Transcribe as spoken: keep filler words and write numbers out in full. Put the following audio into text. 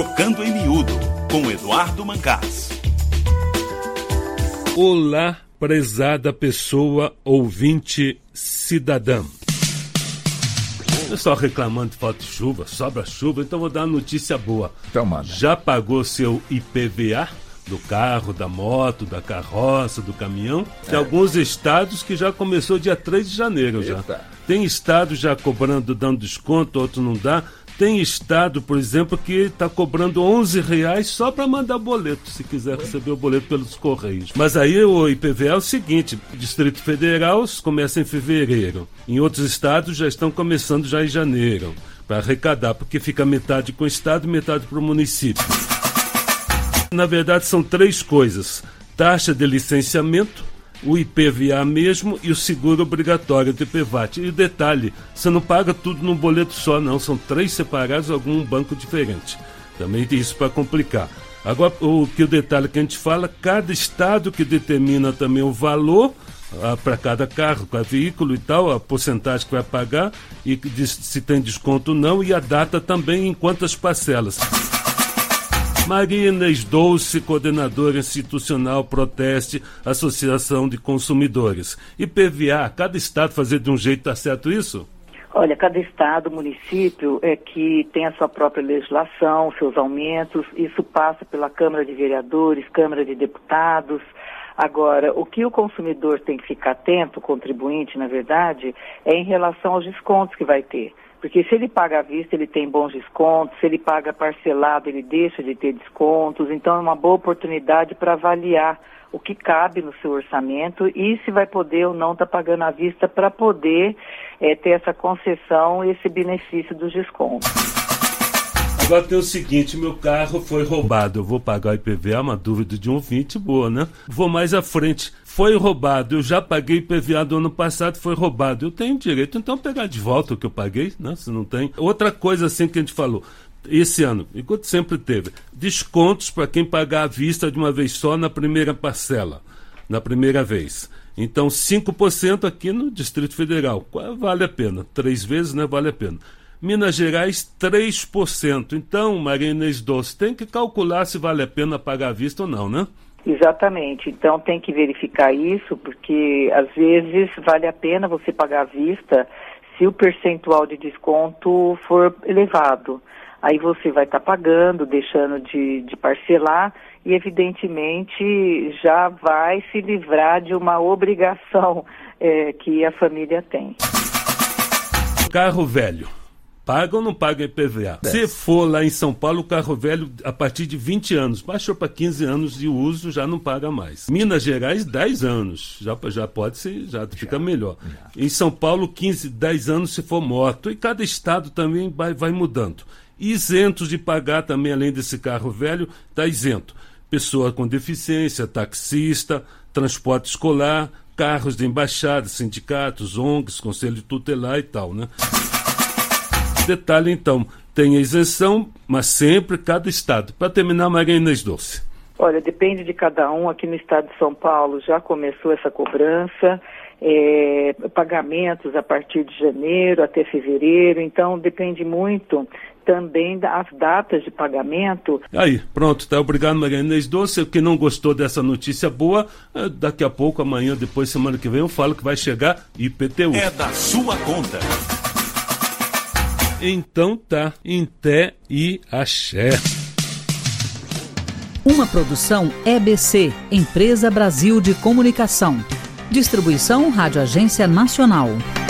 Trocando em Miúdo, com Eduardo Mancás. Olá, prezada pessoa, ouvinte, cidadã. Pessoal reclamando de falta de chuva, sobra chuva, então vou dar uma notícia boa. Então manda. Já pagou seu I P V A? Do carro, da moto, da carroça, do caminhão? Tem é. alguns estados que já começou dia três de janeiro. Eita. Já. Tem estado já cobrando, dando desconto, outro não dá. Tem estado, por exemplo, que está cobrando onze reais só para mandar boleto, se quiser receber o boleto pelos Correios. Mas aí o I P V A é o seguinte, Distrito Federal começa em fevereiro. Em outros estados já estão começando já em janeiro, para arrecadar, porque fica metade com o estado e metade para o município. Na verdade são três coisas: taxa de licenciamento, o I P V A mesmo e o seguro obrigatório do I P V A T. E detalhe, você não paga tudo num boleto só, não. São três separados, algum banco diferente. Também tem isso para complicar. Agora, o que o detalhe que a gente fala, cada estado que determina também o valor ah, para cada carro, cada veículo e tal, a porcentagem que vai pagar, e diz se tem desconto ou não, e a data também em quantas parcelas. Maria Inês Dulce, coordenadora institucional Proteste, Associação de Consumidores. I P V A, cada estado fazer de um jeito, tá certo isso? Olha, cada estado, município é que tem a sua própria legislação, seus aumentos, isso passa pela Câmara de Vereadores, Câmara de Deputados. Agora, o que o consumidor tem que ficar atento, o contribuinte, na verdade, é em relação aos descontos que vai ter. Porque se ele paga à vista, ele tem bons descontos, se ele paga parcelado, ele deixa de ter descontos. Então é uma boa oportunidade para avaliar o que cabe no seu orçamento e se vai poder ou não estar tá pagando à vista para poder é, ter essa concessão e esse benefício dos descontos. Agora tem o seguinte, meu carro foi roubado, eu vou pagar o I P V A, uma dúvida de um ouvinte boa, né? Vou mais à frente, foi roubado, eu já paguei I P V A do ano passado, foi roubado, eu tenho direito, então pegar de volta o que eu paguei, né? Se não tem. Outra coisa assim que a gente falou, esse ano, enquanto sempre teve, descontos para quem pagar à vista de uma vez só na primeira parcela, na primeira vez. Então cinco por cento aqui no Distrito Federal, vale a pena, três vezes, né? Vale a pena. Minas Gerais, três por cento. Então, Maria Inês Dulce, tem que calcular se vale a pena pagar à vista ou não, né? Exatamente. Então, tem que verificar isso, porque, às vezes, vale a pena você pagar à vista se o percentual de desconto for elevado. Aí você vai estar tá pagando, deixando de, de parcelar e, evidentemente, já vai se livrar de uma obrigação é, que a família tem. Carro velho. Paga ou não paga I P V A? Se for lá em São Paulo, o carro velho, a partir de vinte anos, baixou para quinze anos de uso, já não paga mais. Minas Gerais, dez anos, já, já pode ser, já fica melhor. Em São Paulo, quinze, dez anos se for moto. E cada estado também vai, vai mudando. Isentos de pagar também, além desse carro velho, está isento. Pessoa com deficiência, taxista, transporte escolar, carros de embaixada, sindicatos, O N Gs, conselho tutelar e tal, né? Detalhe, então, tem a isenção, mas sempre cada estado. Para terminar, Maria Inês Dulce. Olha, depende de cada um. Aqui no estado de São Paulo já começou essa cobrança, é, pagamentos a partir de janeiro até fevereiro, então depende muito também das datas de pagamento. Aí, pronto, tá. Obrigado, Maria Inês Dulce. O que não gostou dessa notícia boa, daqui a pouco, amanhã, depois, semana que vem, eu falo que vai chegar I P T U. É da sua conta. Então tá, em té e axé. Uma produção E B C, Empresa Brasil de Comunicação. Distribuição Rádio Agência Nacional.